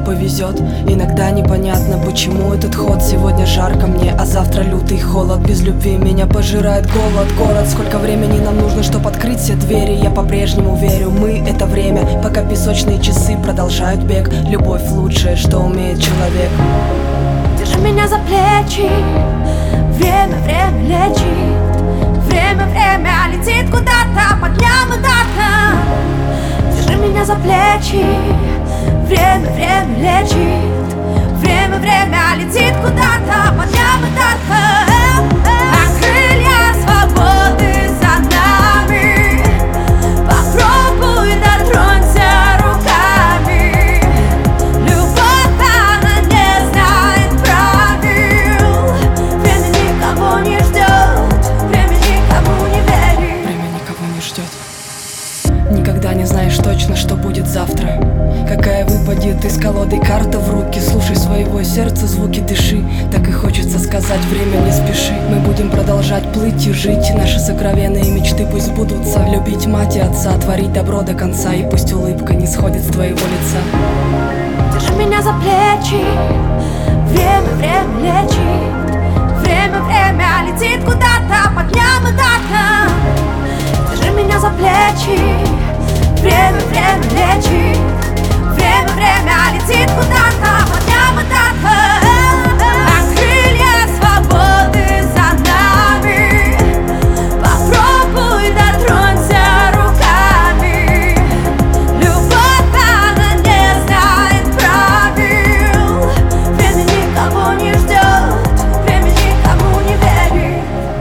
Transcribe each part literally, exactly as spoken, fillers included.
повезет. Иногда непонятно, почему этот ход. Сегодня жарко мне, а завтра лютый холод. Без любви меня пожирает голод. Город, сколько времени нам нужно, чтобы открыть все двери? Я по-прежнему верю, мы — это время. Пока песочные часы продолжают бег. Любовь — лучшее, что умеет человек. Держи меня за плечи, время, время лечит. Время, время летит куда-то, по дням и датам. Держи меня за плечи, время, время лечит. Время, время летит куда-то, по дням и датам. А крылья свободы за нами. Попробуй, дотронься руками. Любовь, она не знает правил. Время никого не ждет, время никому не верит. Время никого не ждет. Никогда не знаешь точно, что будет завтра. Какая выпадет из колоды карта в руки. Слушай своего сердца, звуки дыши. Так и хочется сказать, время не спеши. Мы будем продолжать плыть и жить. Наши сокровенные мечты пусть сбудутся. Любить мать и отца, творить добро до конца. И пусть улыбка не сходит с твоего лица. Держи меня за плечи, время, время лечит. Время, время летит куда-то, по дням и датам. Держи меня за плечи, время, время лечит. Время, время летит куда-то, по дням и датам. А крылья свободы за нами. Попробуй, дотронься руками. Любовь, она не знает правил. Время никого не ждет, время никому не верит.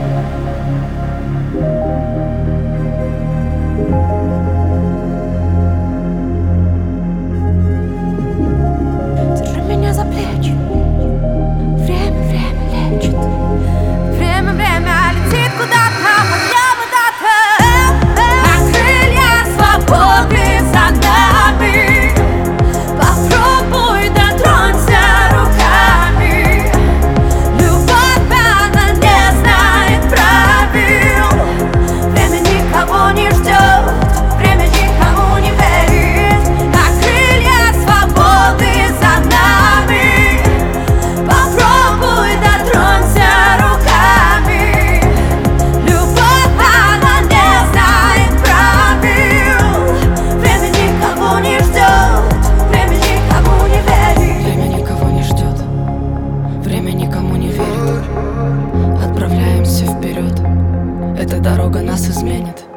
Держи меня за плечи, время, время лечит. Время, время летит куда-то, по дням и датам. А крылья свободы за нами. Попробуй, дотронься руками. Любовь, она не знает правил. Время никого не ждет, время никому не верит. А крылья свободы за нами. Попробуй, дотронься руками. Любовь, она не знает правил. Время никого не ждет, время никому не верит. Время никого не ждет, время никому не верит. Отправляемся вперед, эта дорога нас изменит.